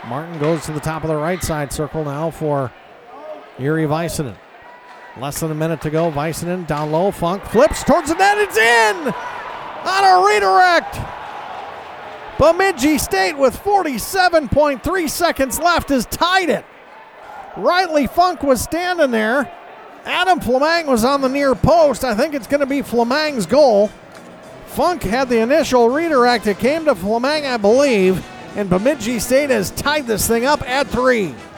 Martin goes to the top of the right side circle now for Jiri Väisänen. Less than a minute to go. Väisänen down low. Funk flips towards the net. It's in on a redirect. Bemidji State with 47.3 seconds left has tied it. Riley Funk was standing there. Adam Flamang was on the near post. I think it's going to be Flamang's goal. Funk had the initial redirect. It came to Flamang, I believe. And Bemidji State has tied this thing up at 3.